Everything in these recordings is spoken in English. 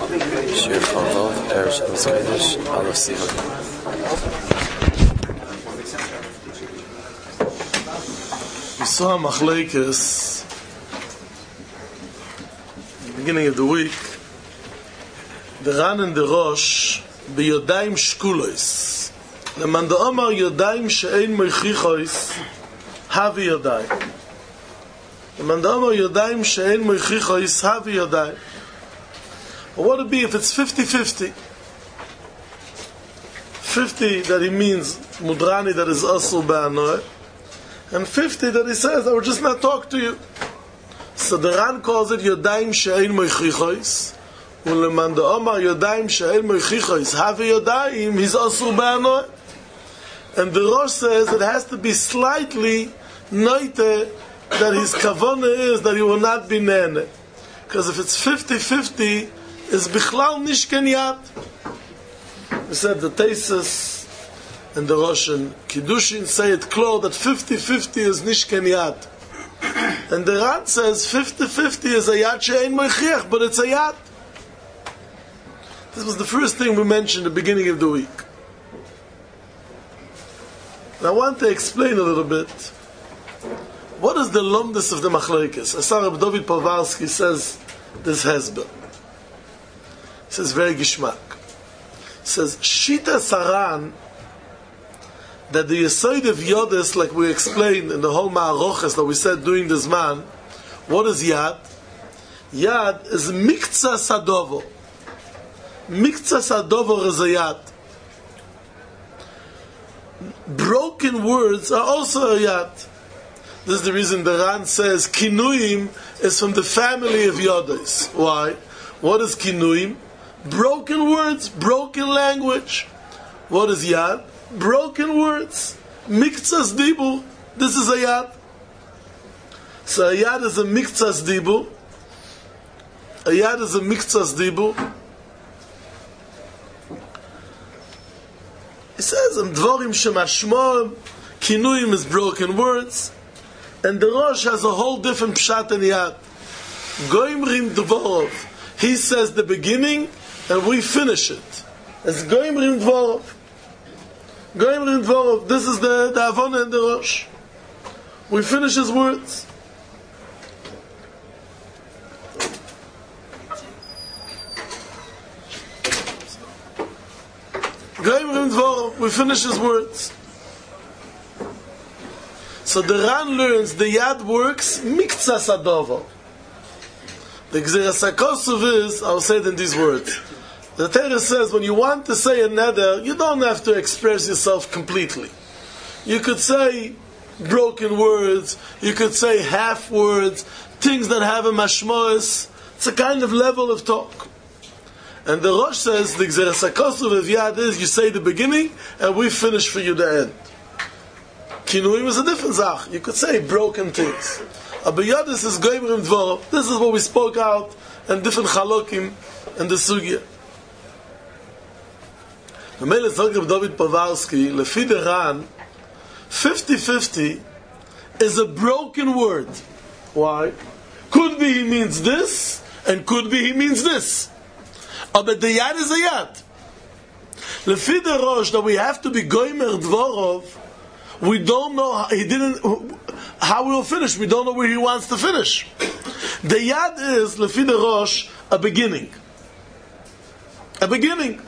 Shir Chavov, Erev Shabbos Kodesh, Aleph Sivan. We saw Machlekes at the beginning of the week. The Ran and the Rosh b'Yodayim Shkulos. The man the Omar Yodayim she'ein moichichois havi Yodayim. The man the Omar Yodayim she'ein moichichois havi Yodayim. But what would it be if it's 50-50? 50 that he means Mudrani, that is Asur Ba'anoy, and 50 that he says, I will just not talk to you. So the Ran calls it Yodayim she'ein moichichois. Uleman the Omar Yodayim she'ein moichichois havi Yodayim, he's Asur Ba'anoy. And the Rosh says it has to be slightly noite that his kavanah is that he will not be nene. Because if it's 50-50, it's bichlal nishken yad. We said the Tesis and the Rosh and Kiddushin say it clear that 50-50 is nishken yad. And the Ran says 50-50 is a yad she'ein moichiach, but it's a yad. This was the first thing we mentioned at the beginning of the week. And I want to explain a little bit. What is the lumdus of the Machlekes? Asar Reb David Povarsky says this hezbollah. He says very gishmak. He says Shita Saran, that the Yesod of Yodes, like we explained in the whole Ma'aroches that we said during this man, what is Yad? Yad is Mikza Sadovo. Mikza Sadovo is a Yad. Broken words are also a Yad. This is the reason the Ran says Kinuim is from the family of Yodes. Why? What is Kinuim? Broken words, broken language. What is Yad? Broken words. Mikzas Dibur. This is a Yad. So a Yad is a Mikzas Dibur. A Yad is a Mikzas Dibur. He says, Dvorim Shemashmon, Kinuim is broken words. And the Rosh has a whole different pshat and Yad. Goimrim Dvorov. He says the beginning, and we finish it. It's Goimrim Dvorov. Goimrim Dvorov. This is the Avona and the Rosh. We finish his words. Goimrim Dvorov. We finish his words. So the Ran learns the Yad works Mikza Sadovo. The Gzeras HaKosov is, I'll say it in these words. The Torah says when you want to say a neder, you don't have to express yourself completely. You could say broken words, you could say half words, things that have a mashmois. It's a kind of level of talk. And the Rosh says the Gzeras HaKosov of Yad is you say the beginning and we finish for you the end. Kinuim is a different zach. You could say broken things. Aber Yadis is Goimrim Dvorov. This is what we spoke out and different chalokim and the sugya. The Melech Zagreb David Povarsky, Lefi the Ran, 50-50 is a broken word. Why? Could be he means this, and could be he means this. But the Yad is a Yad. Lefi the Rosh, that we have to be Goimer Dvorov, we don't know how we will finish. We don't know where he wants to finish. The Yad is, Lefi the Rosh, a beginning. A beginning.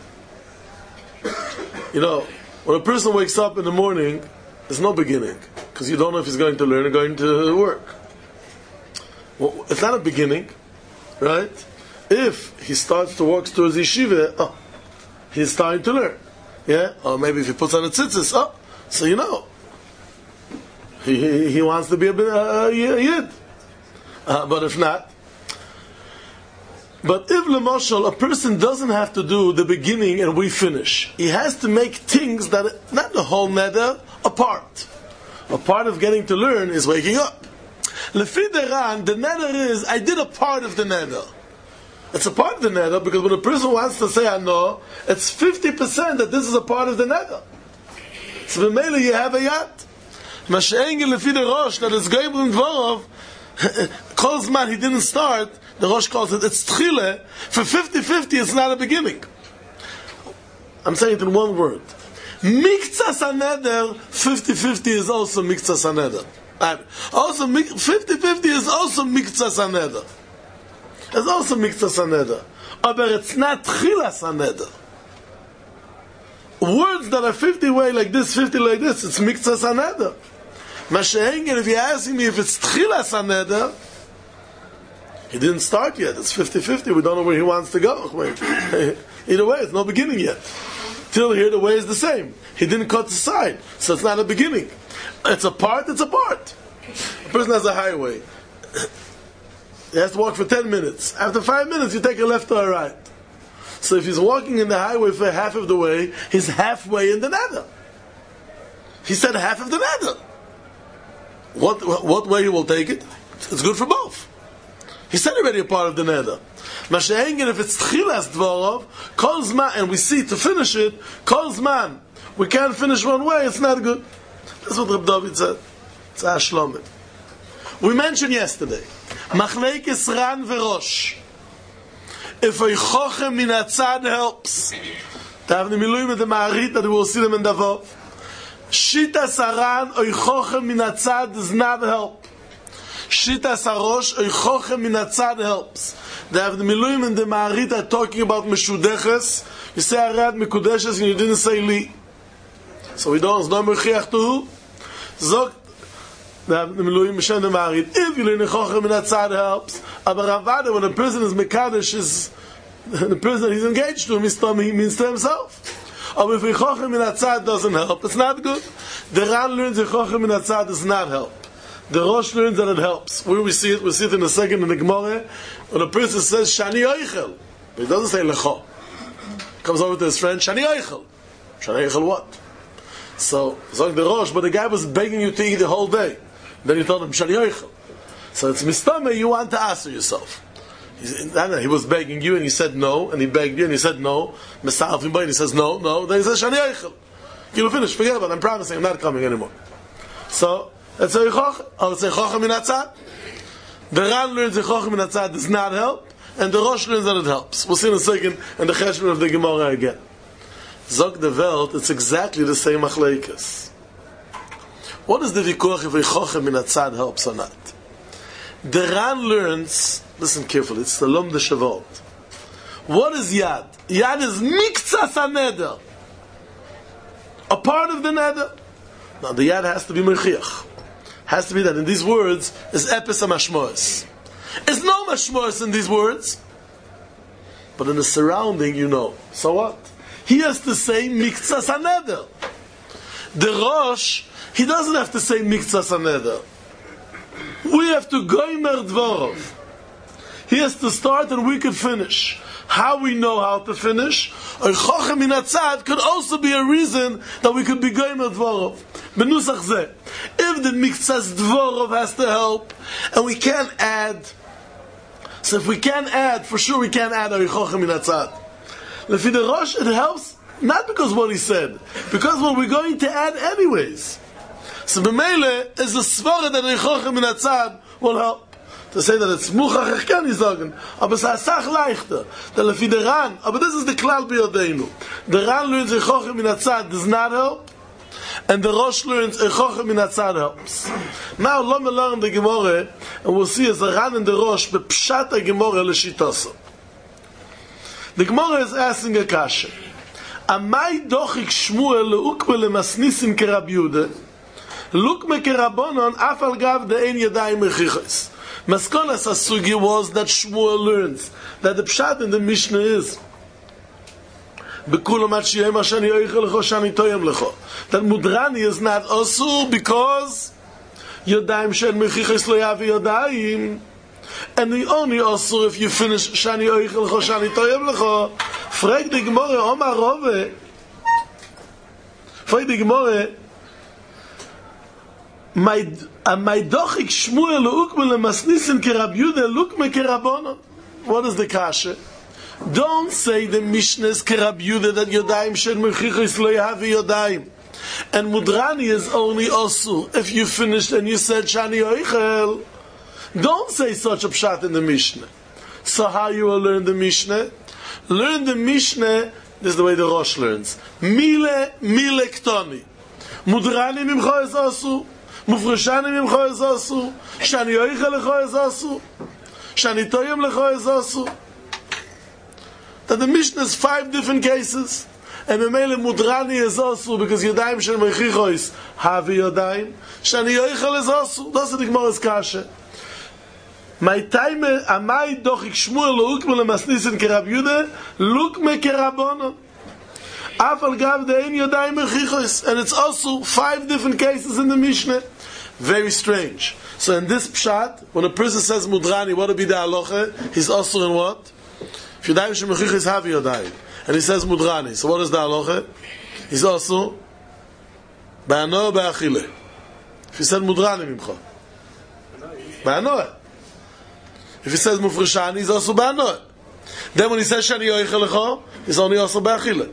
You know, when a person wakes up in the morning, there's no beginning. Because you don't know if he's going to learn or going to work. Well, it's not a beginning, right? If he starts to walk towards yeshiva, he's starting to learn. Yeah? Or maybe if he puts on a tzitzis, so you know. He wants to be a yid. But if not. But if, l'moshel, a person doesn't have to do the beginning and we finish. He has to make things that, not the whole neder, a part. A part of getting to learn is waking up. Lefi the Ran, the neder is, I did a part of the neder. It's a part of the neder because when a person wants to say I know, it's 50% that this is a part of the neder. So b'meila you have a yad. Mash'engel lefi the Rosh that is Goimrim Dvorov, Kol Zman he didn't start, The Rosh calls it's Tchile. For 50-50, it's not a beginning. I'm saying it in one word. Miktsas HaNeder, 50-50 is also Miktsas HaNeder. Also, 50-50 is also Miktsas HaNeder. It's also Miktsas HaNeder. But it's not Tchilas HaNeder. Words that are 50 way like this, 50 like this, it's Miktsas HaNeder. Mashengen, if you're asking me if it's Tchilas HaNeder, he didn't start yet. It's 50-50. We don't know where he wants to go. Either way, it's no beginning yet. Till here, the way is the same. He didn't cut the side, so it's not a beginning. It's a part, it's a part. A person has a highway. He has to walk for 10 minutes. After 5 minutes, you take a left or a right. So if he's walking in the highway for half of the way, he's halfway in the nether. He said half of the nether. What way he will take it? It's good for both. He said already a part of the nether. Mashengen, if it's Tchilas Dvorov, Kol Zman, and we see to finish it, Kol Zman, we can't finish one way, it's not good. That's what Reb David said. It's Ashlomim. We mentioned yesterday, Machlekes Ran v'Rosh. If a Chochem min Hatzad helps, to have the Miluim and the Ma'arit, that we will see them in Davov. Shitas Aran, a Chochem min Hatzad does not help. Shitas Arosh, a Chochem min Hatzad helps. They have the Miluim and the Ma'arit are talking about Meshudeches. You say Arad Mekudeshes and you didn't say Li. So we don't, it's not Mechiach to who? Zog, they have the Miluim and the Ma'arit. If you learn a Chochem min Hatzad helps, aber Ravada, when a person is Mekadesh, is the person he's engaged to, he means to himself. Or if a Chochem min Hatzad doesn't help, it's not good. The Ran learns a Chochem min Hatzad does not help. The Rosh learns that it helps. Where we see it in a second in the Gemara, when a person says, Shani Oichel, but he doesn't say Lecho. Comes over to his friend, Shani Oichel. Shani Oichel what? So, Zog the Rosh, but the guy was begging you to eat the whole day. Then you told him, Shani Oichel. So it's Mistame, you want to answer yourself. He was begging you, and he said no, and he begged you, and he said no. Mistafim, and he says no. Then he says, Shani Oichel. You'll finish, forget about it, I'm promising, I'm not coming anymore. So, it's a Chochem min Hatzad. The Ran learns a Chochem min Hatzad does not help, and the Rosh learns that it helps. We'll see in a second in the Cheshbon of the Gemara again. Zog the Welt, it's exactly the same Achleikas. What is the Vikuach if a Chochem min Hatzad helps or not? The Ran learns, listen carefully, it's the Lom de Shavuot. What is Yad? Yad is Miktsas HaNeder. A part of the Neder. Now the Yad has to be Merchiach. Has to be that in these words is Epis HaMashmoes. There's no Mashmoes in these words, but in the surrounding you know. So what? He has to say Miktsas HaNeder. The Rosh, he doesn't have to say Miktsas HaNeder. We have to Goymer Dvorov. He has to start and we could finish. How we know how to finish? A Chochem min Hatzad could also be a reason that we could be Goymer Dvorov. Benusach Zeh. If the Miktsas Dvorov has to help, and we can't add, so if we can't add, for sure we can't add a Chochem min Hatzad. Lefi the Rosh, it helps, not because what he said, because what we're going to add anyways. So B'meile is the Svara that a Chochem min Hatzad will help. To say that it's Muchach, ich kann nicht sagen, aber es ist Sach leichter. Der Lefi der Ran, aber this is the Klal B'yodeinu. The Ran learns a Chochem min Hatzad does not help, and the Rosh learns a Chochem min Hatzad helps. Now, let me learn the Gemara, and we'll see as the Ran and the Rosh bepshat the Gemara l'shitasa. The Gemara is asking a kasha. Amai dochik Shmuel le'ukme le'masnisim kerab Yude, lukme kerabonon afal gav de'en yadayim mechichos. Maskolas Asugi was that Shmuel learns that the Pshat in the Mishnah is that Mudrani is not Asur because Yodayim Shen Mechichos Lo Yavi Yodayim, and the only Asur if you finish Shani Oichel Lecho Shani Toyem Lecho. Frag the Gemara Omar Rove. Frag the Gemara. My dochik Shmuel leukme lemasnisin kerab Yude lukme kerabonon. What is the kasha? Don't say the Mishnah is kerab Yude that Yodayim shen mechichos lo yahavi Yodayim, and Mudrani is only Osur if you finished and you said Shani Oichel. Don't say such a pshat in the Mishnah. So how you will learn the Mishnah? Learn the Mishnah, this is the way the Rosh learns. Mile ktoni. Mudrani mimcha ez asu. Mufreshani mimcha ez asu. Shani yoicha lecha ez asu. Shani toyem lecha ez asu. That the Mishnah is 5 different cases. And Memele Mudrani is also because Yodayim Shel Mechichois Havi Yodayim Shani Yoichel is also. That's the Gemara's Kasha. My time Amai Dochik Shmuel L'ukme L'masnisin Kerab Yudah L'ukme Kerabonon Afal Gav De'en Yodayim Mechichois. And it's also 5 different cases in the Mishnah. Very strange. So in this Pshat, when a person says Mudrani, what would be the halacha? He's also in what? If Yodayim Shel Mechichois Havi Yodayim and he says Mudrani. So what is the halacha? He's also Ba'ano Ba'achile. If he said Mudrani Mimcha. Ba'ano. If he says Mufreshani, he's also Ba'ano. Then when he says Shani Yoichel Lecha, he's only also Ba'achile.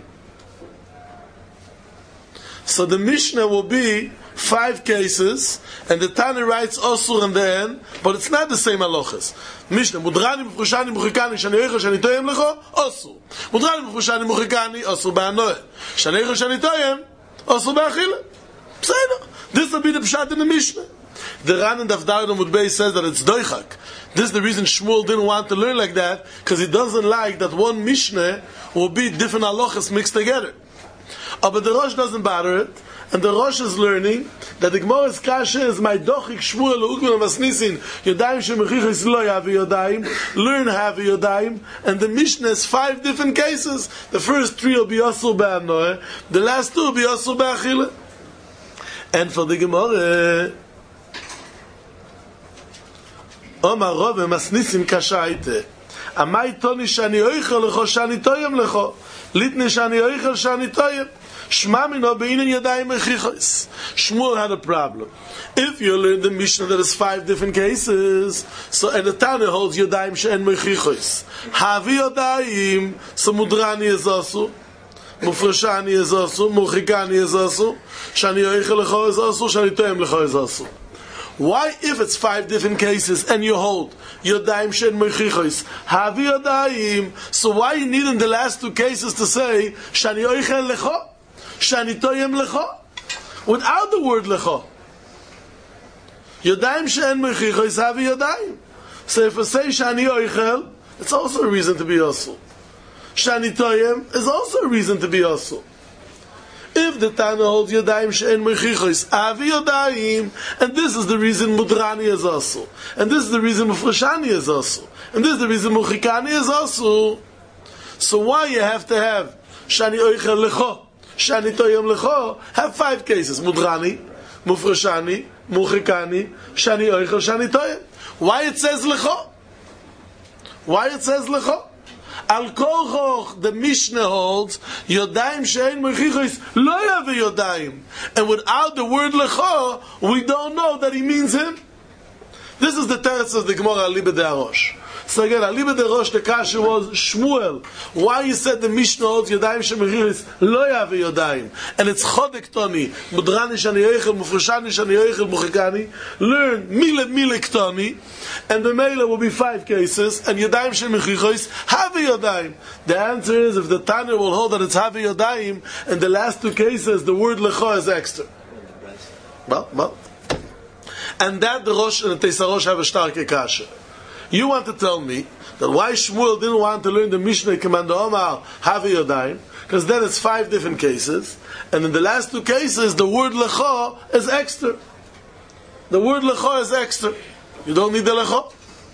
So the Mishnah will be 5 cases, and the Tana writes Osur in the end, but it's not the same halachas. Mishnah, Mudrani, Mufreshani, Muchikani, Shani Yoichel, Shani Toyem Lecha, Osur. Mudrani, Mufreshani, Muchikani, Osur Ba'anoeh. Shani Yoichel, Shani Toyem, Osur Ba'achile. Pseida. This will be the Pshat in the Mishnah. The Ran in Daf Daled Amud Beis says that it's Doichak. This is the reason Shmuel didn't want to learn like that, because he doesn't like that one Mishnah will be different halachas mixed together. But the Rosh doesn't bother it, and the Rosh is learning that the Gemara's Kasha is my Dochik Shmuel L'ukme L'masnisin Yodayim Shemechichos Lo Yavi Yodayim, learn Havi Yodayim, and the Mishnah is 5 different cases. The first 3 will be Osur Ba'anoeh, the last 2 will be Osur Ba'achile. And for the Gemara, Omar Rove Masnisin Kashaite Amai Toni Shani Yoichel Lecho Shani Toyem Lecho Litne Shani Yoichel Shani Toyem Shma Mino Beinen Yodayim Mechichos. Shmuel had a problem. If you learn the Mishnah that is 5 different cases, so and the Tana holds Yodayim She'en Mechichos Havi Yodayim, so Mudrani is also, Mufreshani is also, Muchikani is also, Shani Yoichel Lecho is also, Shani Toyem Lecho is also. Why, if it's 5 different cases and you hold Yodayim She'en Mechichos Havi Yodayim, so why you need in the last 2 cases to say Shani Yoichel Lecho, Shani Toyem Lecho, without the word Lecho? Yodayim She'en Mechichos Havi Yodayim. So if I say Shani Yoichel, it's also a reason to be also. Shani Toyem is also a reason to be also. If the Tana holds Yodayim She'en Mechichos Havi Yodayim, and this is the reason Mudrani is also, and this is the reason Mufreshani is also, and this is the reason Muchikani is also, so why you have to have Shani Yoichel Lecho, Shani Toyem Lecho, have 5 cases: Mudrani, Mufreshani, Muchikani, Shani Yoichel, Shani Toyem. Why it says Lecho? Why it says Lecho? Al Kolchoch, the Mishnah holds Yodayim She'en Mechichos Lo Yavi Yodayim, and without the word Lecho, we don't know that he means him. This is the teretz of the Gemara Aliba de Arosh. So again, Aliba de Arosh, the kasha was Shmuel. Why he said the Mishnah holds Yodayim She'en Mechichos Lo Yavi Yodayim, and it's Chodek Toni, Mudrani Shani Yoichel, Mufreshani Shani Yoichel, Muchikani. Learn Mile Ktoni, and the Mele will be 5 cases, and Yodayim She'en Mechichos Havi Yodayim. The answer is, if the Tana will hold that it's Havi Yodayim, and the last 2 cases the word Lecho is extra. Well. And that the Rosh and the Tesarosh have a starke kasha. You want to tell me that why Shmuel didn't want to learn the Mishnah Command Omar Havi Yodayim, because then it's 5 different cases, and in the last 2 cases the word Lecho is extra. The word Lecho is extra. You don't need the Lecho.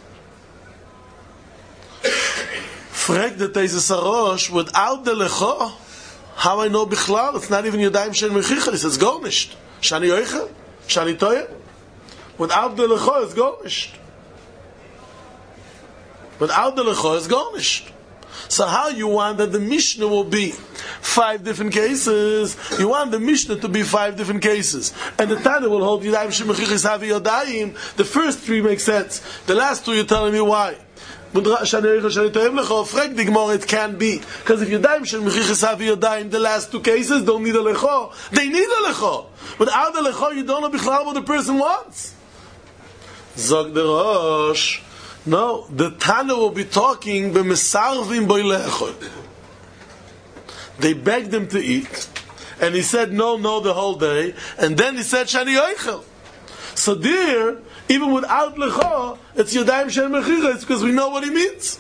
Frag the Tesarosh, without the Lecho, how I know Bichlal? It's not even Yodayim She'en Mechichos, it's Gornisht. Shani Yoichel, Shani Toyem. Without the Lecho, it's Gornisht. Without the Lecho, it's Gornisht. So how you want that the Mishnah will be 5 different cases? You want the Mishnah to be 5 different cases, and the Tana will hold Yodayim She'en Mechichos Havi Yodayim. The first 3 make sense. The last 2 you're telling me why. Shani Yoichel, Shani Toyem Lecho. Frag the Gemara, it can't be, because if Yodayim She'en Mechichos Havi Yodayim, the last 2 cases don't need a Lecho. They need a Lecho. Without the Lecho, you don't know Bichlal what the person wants. Zog the Rosh, No, the Tana will be talking b'mesarvim boilechol. They begged him to eat, and he said no the whole day, and then he said shani oichel. So there, even without lecha, it's yodayim shen mechicha, because we know what he means.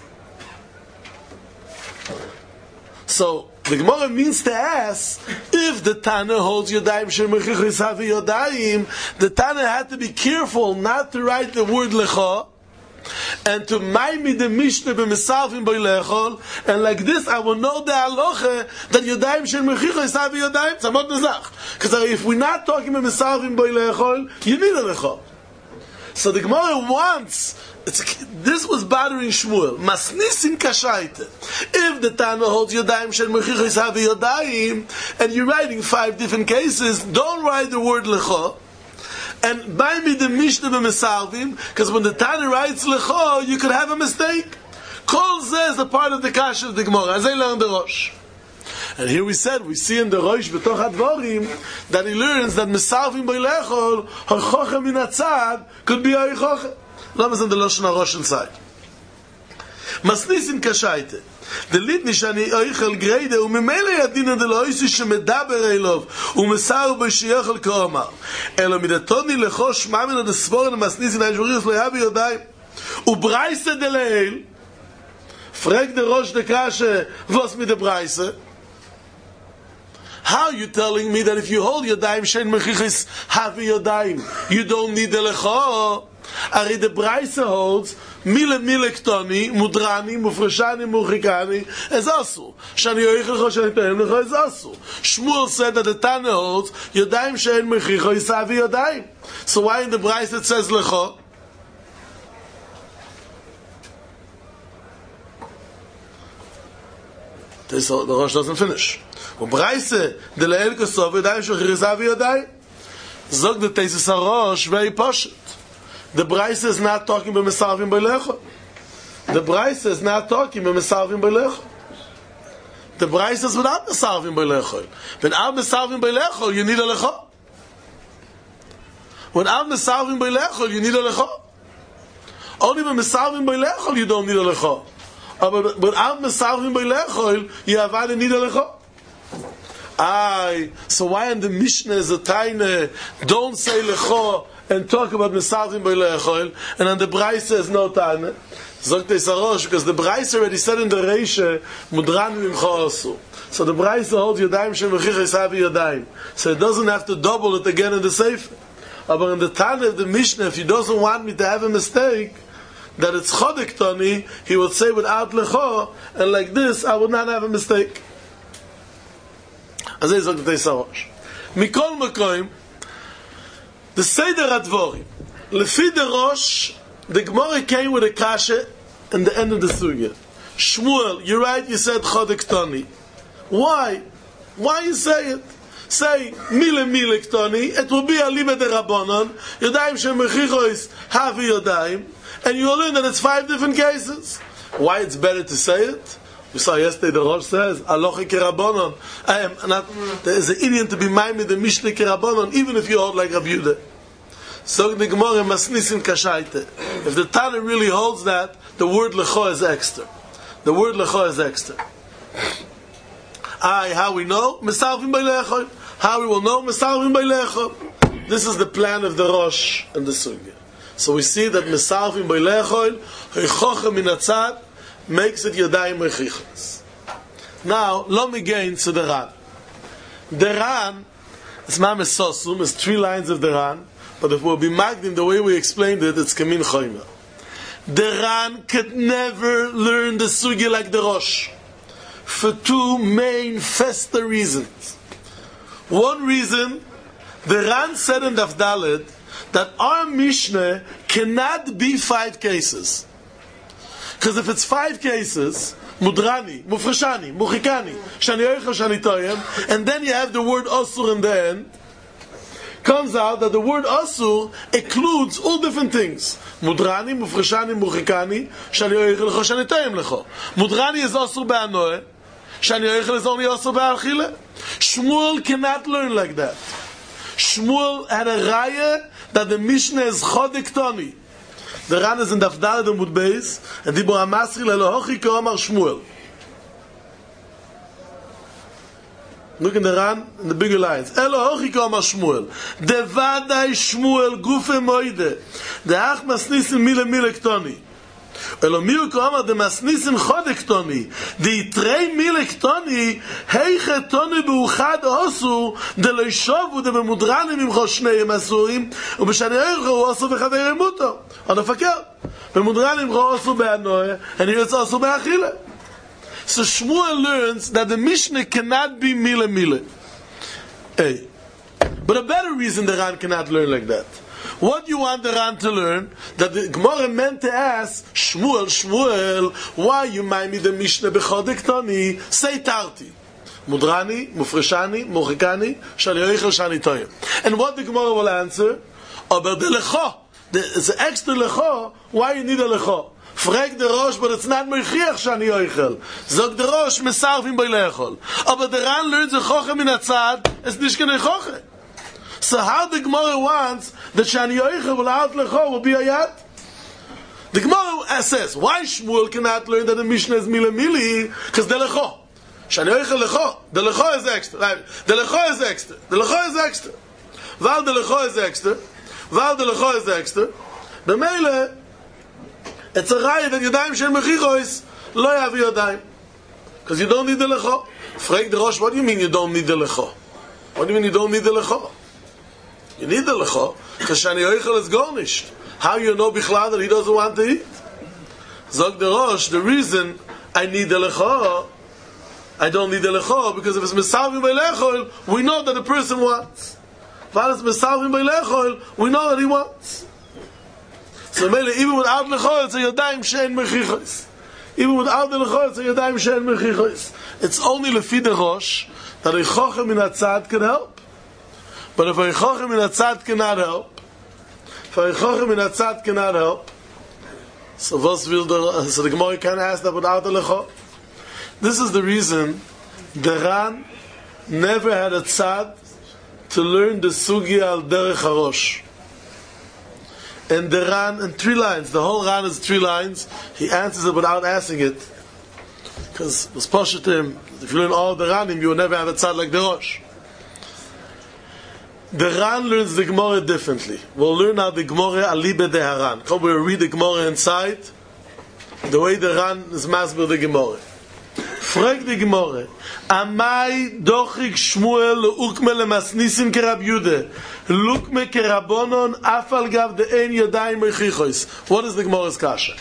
So the Gemara means to ask, if the Tana holds yodayim shen mechicha havi yodayim, the Tana had to be careful not to write the word lecha, and to maimi the Mishnah b'mesarvim boilechol, and like this I will know the halacha that yodayim shen mechicha is havi yodayim tzamot nezach. Because if we're not talking b'mesarvim boilechol, you need a lecha. So the Gemara wants, this was bothering Shmuel. Masnisin kashaita. If the Tana holds yodayim shen mechicha is havi yodayim, and you're writing 5 different cases, don't write the word lecha. And buy me the Mishnah b'mesarvim, because when the Tana writes lecha, you could have a mistake. Kol zeh is a part of the kasha of the Gemara. As I learned the Rosh. And here we see in the Rosh b'toch hadvarim that he learns that mesarvim boilechol ha'chocha min hatzad could be ha'chocha. Lama in the Lashon HaRosh inside. Masnisin kashaite. The litni shani oichel greide umemele yadina de loisi shemedaber elov umesar b'shiyachel k'omar elo midatoni lechosh mamin od esvoren masnisin ha'ishvorius lo yavi yodayim ubraise de leil frag de rosh de kashe vos mit de braise. How are you telling me that if you hold yodayim shen mechichis havi yodayim you don't need the lecha? Ari the braise holds mile ktoni mudrani mufreshani muchikani is asu shani yoichel choshen teim lecha is asu. Shmuel said that the Tana holds yodayim shen mechicha is havi yodayim. So why in the braise it says lecha? The Rosh doesn't finish. Braise de leil kosov yodayim shel mechicha is havi yodayim. Zog the Teisus HaRosh very poshut. The Braise is not talking about mesarvim boilechol. The Braise is not talking about mesarvim boilechol. The Braise is without mesarvim boilechol. Without mesarvim boilechol, you need a lecha. Without mesarvim boilechol, you need a lecha. Only with mesarvim boilechol, you don't need a lecha. But without mesarvim boilechol, you have either need a lecha. So why in the Mishnah is a tiny don't say lecha and talk about mesarvim boilechol, and on the Braise says no time. Zogt Teisus HaRosh, because the Braise already said in the Reisha mudranim imcha asu. So the Braise holds yodayim shen mechicha is havi yodayim. So it doesn't have to double it again in the Sefer. But in the Tana of the Mishnah, if he doesn't want me to have a mistake, that it's chodek toni, he would say without lecha, and like this I would not have a mistake. As Zogt Teisus HaRosh. Mikol makoim, the Seder HaDvorim, Lefi the Rosh, the Gemara came with a kasha in the end of the sugya. Shmuel, you're right, you said chodek toni. Why? Why you say it? Say mile ktoni, it will be a libe de rabbanon, yodayim shem mechicha is havi yodayim, and you will learn that it's 5 different cases. Why it's better to say it? We saw yesterday the Rosh says, Alochi kerabbanon. There is an Indian to be maimed the Mishnah kerabbanon, even if you hold like Rabbi Yehuda. So the Gemara masnisin kashaite. If the Tana really holds that, the word lecha is extra. The word lecha is extra. How we know? Mesarvim boilechol. How we will know? Mesarvim boilechol. This is the plan of the Rosh and the Sugya. So we see that mesarvim boilechol, heichocha min hatzad, makes it yodayim mechichas. Now, let me get into the Ran. The Ran, it's mames sosum, it's 3 lines of the Ran, but if we'll be marked in the way we explained it, it's kamin choyma. The Ran could never learn the sugya like the Rosh, for 2 main festa reasons. One reason, the Ran said in Daf Daled that our Mishnah cannot be 5 cases. Because if it's 5 cases, mudrani, mufreshani, muchikani, shani yoichel, shani toyem, and then you have the word asur in the end, comes out that the word asur includes all different things. Mudrani, mufreshani, muchikani, shani yoichel, shani toyem lecho. Mudrani is asur be'anoeh, shani yoichel is only asur be'achile. Shmuel cannot learn like that. Shmuel had a raya that the Mishnah is chodek toni. The Ran is in Daf Daled Amud Beis, and Dibur HaMasril Elohochi K'omar Shmuel. Look in the Ran, in the bigger lines. Elohochi K'omar Shmuel. Devadai Shmuel Gufe Moide. De'ach Masnisim Mile Mile Ktoni. Elomir K'omar de Masnisim Chode Ktoni. De'itrei Mile Ktoni. Heiche Toni B'uchad Osu. De Leishovu de B'mudranim Imcho Shnei Masurim. Ubeshani Eichu Osu V'chavei Remuto. On the fakir. B'mudranim Imcho Osu Be'anoe. And here it's Osu Be'achile. So Shmuel learns that the Mishnah cannot be Mile Mile. Hey. But a better reason the Ran cannot learn like that. What do you want the Ran to learn? That the Gemara meant to ask, Shmuel, why you mind me the Mishnah b'chodek toni? Say Tarti. Mudrani, Mufreshani, Mochikani, Shani Yoichel, Shani Toyim. And what the Gemara will answer? Aber the Lecho. The extra Lecho, why you need a Lecho? Frag the Rosh, but it's not Mechiach Shani Yoichel. Zog the Rosh, Mesarvim by Lechol. Aber the Ran learns a Chochem in a Tzad, it's nicht gonna Chochem. So how the Gemara wants that Shani Yoichel will out Lecho will be a Yad? The Gemara says, why Shmuel cannot learn that the Mishnah is Mile Mili? Because the Lecho. Shani Yoichel Lecho. The Lecho is extra. Right? The Lecho is extra. The Lecho is extra. Val the Lecho is extra. Val the Lecho is extra. The Mele, it's a raya that Yadayim Shen Mechichois lo yavi Yadayim. Because you don't need the Lecho. Frag the Rosh, what do you mean you don't need the Lecho? What do you mean you don't need the Lecho? You need the Lecho, because Shani Yoichel is garnished. How you know Bichlad that he doesn't want to eat? Zog the Rosh, the reason I need the Lecho, I don't need the Lecho, because if it's Mesavim by Lechol, we know that the person wants. If it's Mesavim by Lechol, we know that he wants. So even without Lecho, it's a Yadayim Shein Mechichois. Even without the Lecho, it's a Yadayim Shein Mechichois. It's only Lefi the Rosh that a Chochem in a Tzad can help. But if a Chochem in a Tzad cannot help, so the Gemara can't ask that without the Lecho. This is the reason the Ran never had a Tzad to learn the Sugya al Derech HaRosh. And the Ran, in 3 lines, the whole Ran is 3 lines, he answers it without asking it. Because it was Poshet him, if you learn all the Ranim, you will never have a Tzad like the Rosh. The Ran learns the Gemara differently. We'll learn now the Gemara Alibe de Haran. Come, we'll read the Gemara inside, the way the Ran is masbir the Gemara. Frag the Gemara, Amai dochik Shmuel leukme lemasnisim kerab Yude, lukme kerabonon afal gav de ein yadayim mechichois. What is the Gemara's kasha?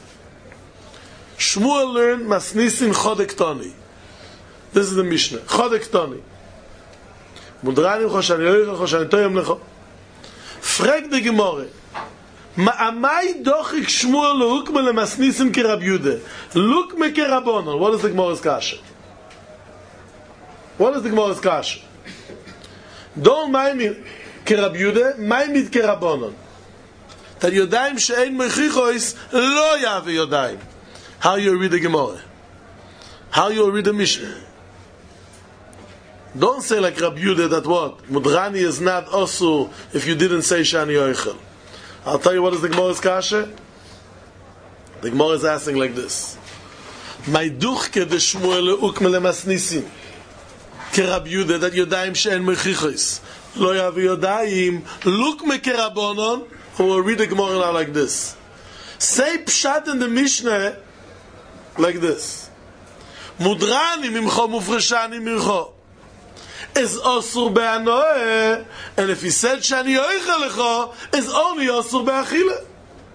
Shmuel learned masnisim chodek toni. This is the Mishnah. Chodek toni. Mudranim Choshani Yoichel Choshani Toyim Lecho. Frag the Gemara. Ma'amai dochik Shmuel lehukme lemasnisim kerab Yude. Lukme kerabonon. What is the Gemara's kasha? What is the Gemara's kasha? Don't mind me kerab Yude, mind me kerabonon. That Yodayim she'ein mechichois lo yavi Yodayim. How you read the Gemara? How you read the Mishnah? Don't say like Rabbi Yudah that what? Mudrani is not also if you didn't say Shani Yoichel. I'll tell you what is the Gemara's kasha. The Gemara is asking like this. My duchke de Shmuel ukme lemasnisim. Ke Rabbi Yudah that Yodayim she'en mechichos. Lo yavi Yodayim lukme kerabonon. Who will read the Gemara now like this. Say pshat in the Mishnah like this. Mudrani mimcho mufreshani mimcho. Is osur be'anoeh, and if he said Shani Yoichel Lecho, is only osur be'achile.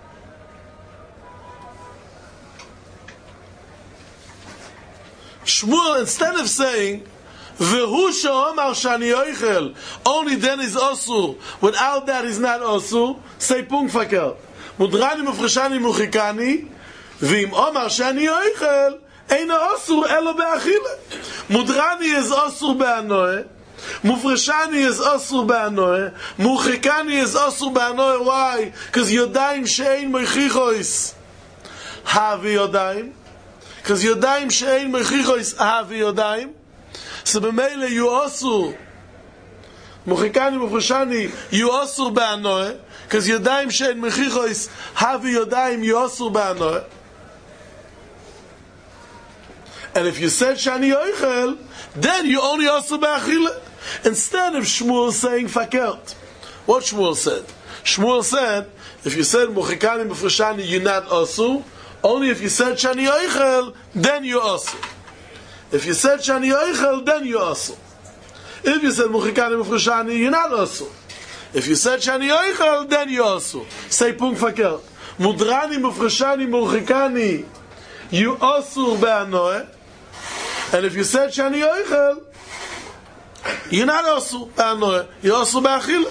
Shmuel, instead of saying V'hu she'omar Shani Yoichel, only then is osur, without that is not osur, say pung fakel. Mudrani mufreshani muchikani, v'im omar Shani Yoichel, Eina osur elo be'achile. Mudrani is osur be'anoeh. Mufreshani is osur be'anoeh. Muchikani is osur be'anoeh. Why? Because Yodayim she'ein mechichois havi Yodayim. Because Yodayim she'ein mechichois havi Yodayim. So b'meile you osur Muchikani Mufreshani, you also be'anoeh, because Yodayim she'en mechichos, have Yodayim, you also be'anoeh. And if you said Shani Yoichel, then you only also be'achile. Instead of Shmuel saying fakert. What Shmuel said? Shmuel said, if you said Muchikani Mufreshani, you're not also. Only if you said Shani Yoichel, then you also. If you said Shani Yoichel, then you also. If you said Muchikani Mufreshani, you're not also. If you said Shani Yoichel, then you also. Say Punk Fakert. Mudrani Mufreshani Muchikani, you also be'anoeh. And if you said Shani Yoichel, you're not also be'anoeh. You're also be'achil.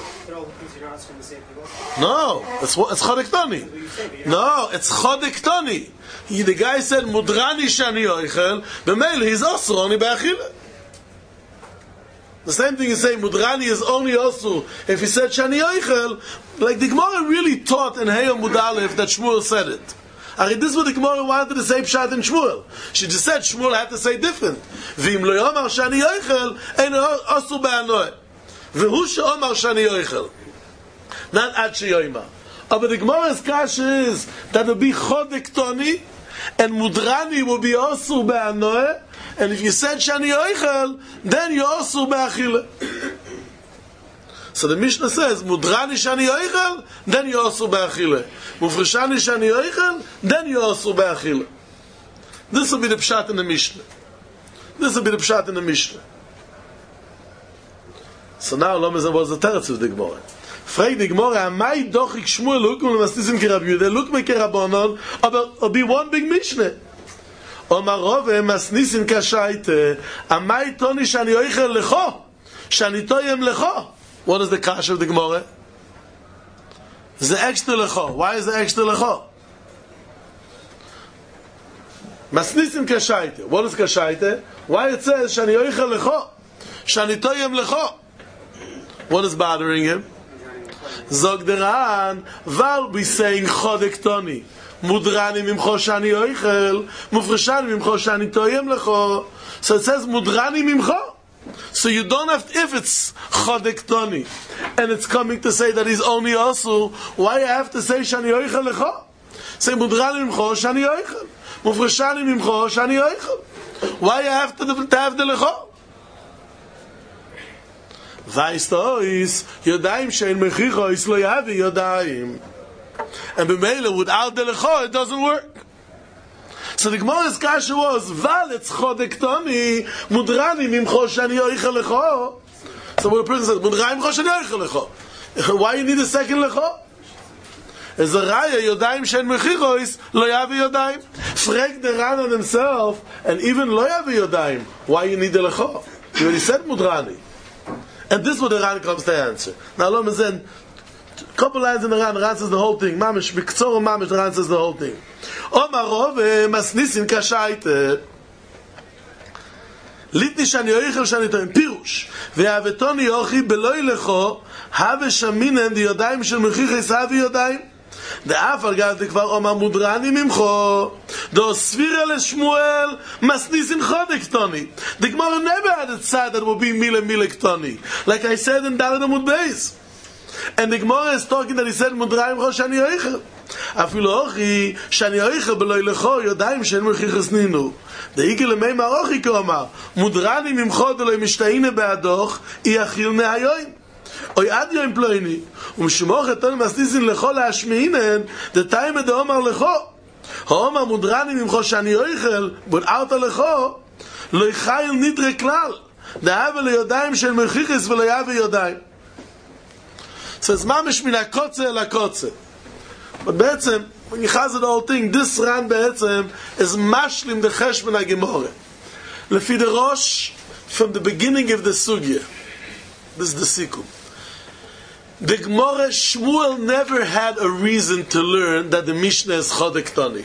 No, it's chodektoni. No, it's chodektoni. The guy said Mudrani Shani Yoichel, b'meili he's also only be'achil. The same thing you say, Mudrani is only also if he said Shani Yoichel, like the Gemara really taught in Heyom Mudalef that Shmuel said it. This is what the Gemara wanted to say Pshat in Shmuel. She just said Shmuel had to say different. V'im lo yomar Shani Yoichel, ein also be'anoeh. V'hu she'omar Shani Yoichel. Not ad she'yomar. But the Gemara's kasha is that it will be chodektoni, and Mudrani will be also be'anoeh. And if you said Shani Yoichel, then you also be'achile. So the Mishnah says, Mudrani Shani Yoichel, then you also be'achile. Mufreshani Shani Yoichel, then you also be'achile. This will be the Pshat in the Mishnah. This will be the Pshat in the Mishnah. So now, Lomazan was the teretz of the Gemara. Frag the Gemara, Amai dochik Shmuel lukum l'masnisim ke Rabbi Yehuda, lukum ke Rabbanon, but it'll be one big Mishnah. Omar Rove masnisin kashaite, amai toni shani yoichel lecho, shani toyem lecho. What is the kash of the Gemara? It's the extra lecho. Why is the extra lecho? Masnisin kashaite. What is kashaite? Why it says shani yoichel lecho, shani toyem lecho? What is bothering him? Zog deran, val be saying chodektoni. Mudrani mimcho shani yoichel, mufreshani mimcho shani toyem lecho. So it says Mudrani mimcho. So you don't have to, if it's chodektoni and it's coming to say that he's only also, why you have to say shani yoichel lecho? Say Mudrani mimcho shani yoichel, mufreshani mimcho shani yoichel. Why you have to have the lecho? Vaistois yodayim shein mechichos lo yavi yodayim. And b'meila, without the lecho, it doesn't work. So the Gemara's kasha was, Val it's chodektoni, mudrani mimcho shani yoichel lecho. So when a person says, mudrani mimcho shani yoichel lecho, why you need a second lecho? As a raya, yodayim shein mechichos, lo yavi yodayim. Frag the Rana himself, and even lo yavi yodayim, why you need the lecho? You already said mudrani. And this is what the Rana comes to answer. Now, Lom is in couple lines in the Ran says the whole thing. Mamish, B'ktzor Mamish, the Ran says the whole thing. Omar Rove, Masnisin Kashaite. Litni Shani Yoichel Shani Toim. Pirush. Ve'avetoni Yochi Beloi Lecho, Have Shaminen, the Yodayim Shel Mechiches, Have Yodayim. The Afar Gav, the Kvar Omar Mudrani Mimcho. The Osvira LeShmuel, Masnisin Chodektoni. The Gemara never had it said that it would be Mile Ktoni. Like I said in Daled Amud Beis. And the Gemara is talking that he said Mudraim Cho Shani Yoichel. Afilu Ochi Shani Yoichel Beloi Lecho Yodayim Shen Mechiches Ninu. The Ikele Mei Marochi Komar Mudrani Mimcho Deloi Mishtahine Be'adoch Iachil Me'ayoim Oy Ad Yoim Ploini Umshmoch Eton Masnisin Lecho Lashmeinen The time the Omar Lecho Omar Mudrani Mimcho Shani Yoichel Without a Lecho Lo Yichayil Nidre Klal The Have Yodayim Shen Mechiches Velo Yave Yodayim. So it's mamish min hakotze el hakotze. But be'etzem, when you chaz the whole thing, this ran be'etzem is mashlim the cheshbon ha-gemore. Lefi the Rosh, from the beginning of the sugya. This is the sikum. The Gemara, Shmuel never had a reason to learn that the Mishnah is chodektoni.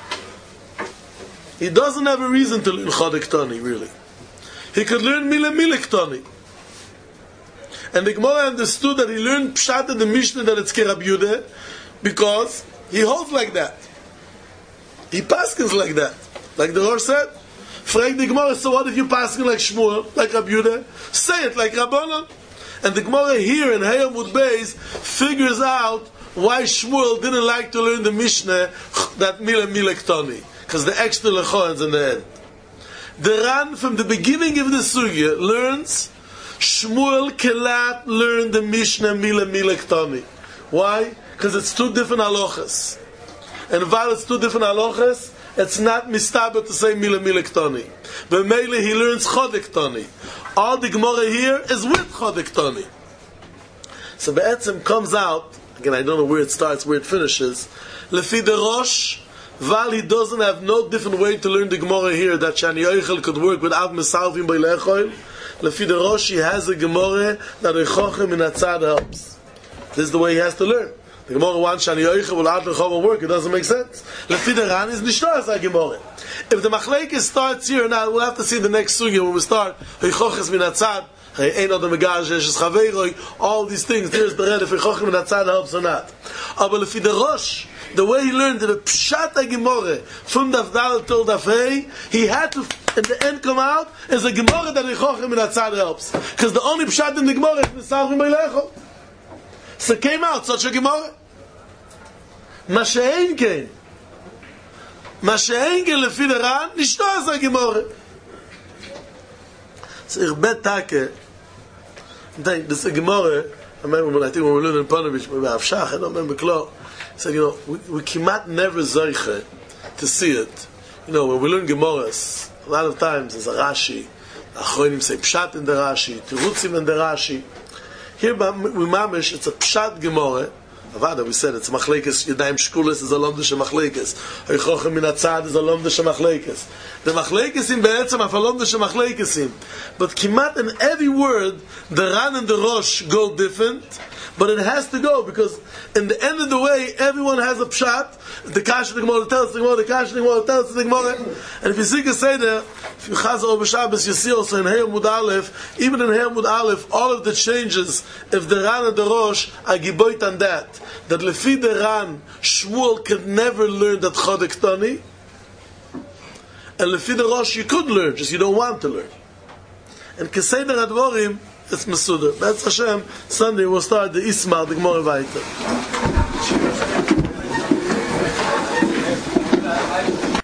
He doesn't have a reason to learn chodektoni, really. He could learn mile ktoni. And the Gemara understood that he learned Pshat in the Mishnah that it's Rabbi Yehuda because he holds like that. He paskins like that. Like the Rosh said. Frag the Gemara, so what if you paskin like Shmuel, like Rabbi Yehuda? Say it like Rabbanon. And the Gemara here in Hayamud Beis figures out why Shmuel didn't like to learn the Mishnah that Mila Ktoni, because the extra lechoins in the end. The Ran from the beginning of the Sugya learns Shmuel cannot learn the Mishnah Mila Ktoni. Why? Because it's two different halachas. And while it's two different halachas, it's not mistaber to say Mila Ktoni. But Mele he learns Chodek Ktoni. All the Gemara here is with Chodek Ktoni. So Be'etzim comes out, again I don't know where it starts, where it finishes, Lefi the Rosh, while he doesn't have no different way to learn the Gemara here that Shani Yoichel could work without Mesalvim by Lechoil, Lefi the Rosh he has a Gemara that Eichochem in Atzad helps. This is the way he has to learn. The Gemara wants Shani Yoichel will add Lechom work, it doesn't make sense. Lefi the Ran is Nishtar as a Gemara. If the Machlekes starts here now, we'll have to see the next Sugya when we start Eichoches min Atzad, all these things, there's the red if Eichochem min Atzad helps or not. But Lefi the Rosh, the way he learned the Pshat HaGemorah from Daf Dal till Daf Hey, he had to, in the end, come out as a Gemorah that Eichochem min Atzad helps. Because the only Pshat in the Gemorah is Mesalvim by Lecho. So it came out such a Gemorah. Mashein came. Mashein came Lefi the Ran, Nishto as a Gemorah. So ich bet Take, this is a Gemorah, I remember when we were learning in Ponevezh, we were Avshach, I don't remember Klo, he said, we cannot never zeiche to see it. When we learn Gemaras, a lot of times there's a Rashi, Achronim say Pshat in the Rashi, Terutzim in the Rashi. Here we mamish, it's a Pshat Gemorah. Avada, we said it's Machlekes Yadayim Shkulis is a Lomdish Machlekes. Eichochem min Atzad is a Lomdish Machlekes. The Machlekesim be'etzem af a Lomdish Machlekesim. But kimat in every word, the Ran and the Rosh go different, but it has to go because in the end of the way, everyone has a Pshat. The Kash the Gemara tells the Gemara, the Kash the Gemara tells the Gemara. And if you see there, if you chaz over Shabbos, you see also in Hayamud Aleph, even in Hayamud Aleph, all of the changes, if the Ran and the Rosh are giboit on that Lefi the Ran, Shmuel could never learn that Chodek Ktoni, and Lefi the Rosh you could learn, just you don't want to learn. And Keseder Advorim, it's Mesuder. That's Hashem. Sunday we'll start the Ismar, the Gemara Vayter.